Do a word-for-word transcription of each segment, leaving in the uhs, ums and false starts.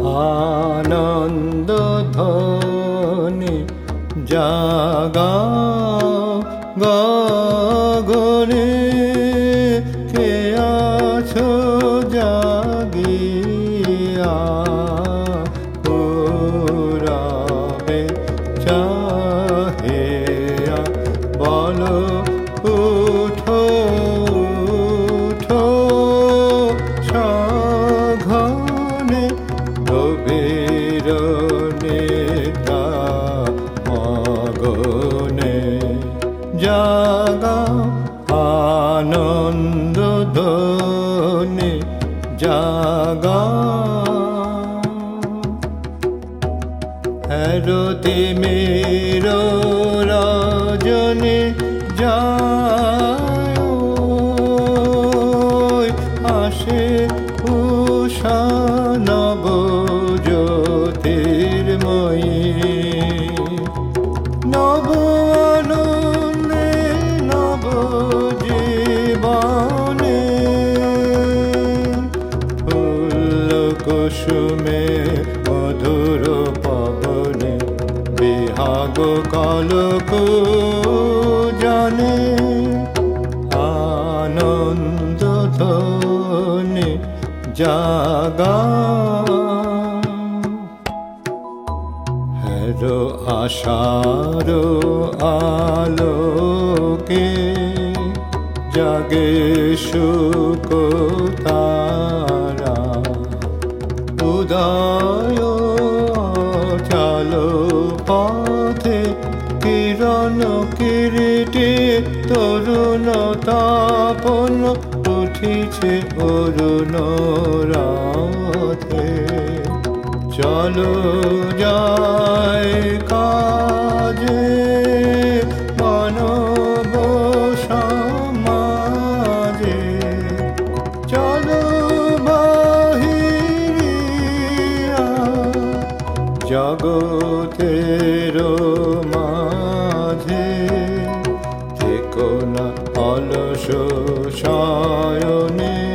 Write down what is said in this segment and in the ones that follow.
আনন্দ ধ্বনি জাগাও গগনে, কে আছো জাগিয়া পুরাবে চাহিয়া, বলো উঠো উঠো সঘনে, গভীর নিদ্রা মগনে জাগাও আনন্দ ধ্বনি জাগাও। হেরো তিমির রজনী যায়, আসে উষা নব জ্যোতির্ময়ী, নব আনন্দে নব জীবনে, ফুল কুসুমে মধুর পবনে, বিহাগ কলক জানে, আনন্দ ধ্বনি জাগাও। হেরো আশার আলোকে জাগে শুক তারা, উদয় চালো পথে কিরণ কিরীটে, তরুণ তাপন উঠিছে অরুণ রাতে, চলো যায় কাজে মানব সমাজে, চলো বাহিরিয়া জগতের মাঝে, থেকো না অলস শয়নে,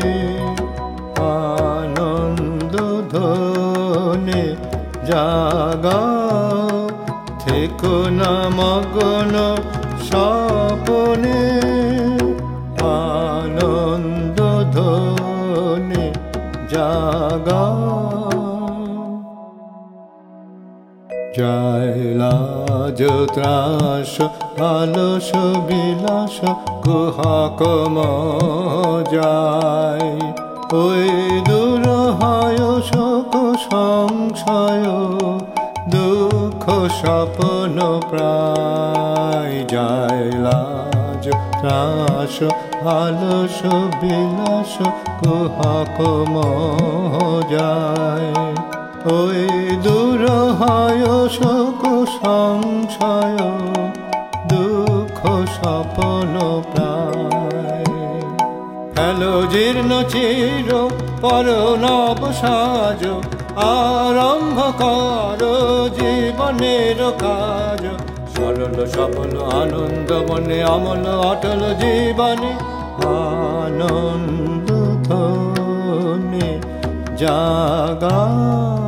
আনন্দ ধ্বনি জাগাও, থেকো না মগ্ন স্বপনে, আনন্দ ধ্বনি জাগাও। যায় লাজ ত্রাস আলস বিলাস কুহক যায়, ওই দূর হয় শোক সংশয়, দুঃখ স্বপ্ন প্রায়, যায় লাজ ত্রাস আলস বিলাস কুহক যায়, ওই দূর হয় শোক সংশয়, দুঃখ স্বপ্ন প্রায়। হেলো জীর্ণ চির পর নব সাজ, আরম্ভ কর জীবনের কাজ, সরল সফল আনন্দ মনে অমল অটল জীবনে, আনন্দ ধ্বনি জাগাও।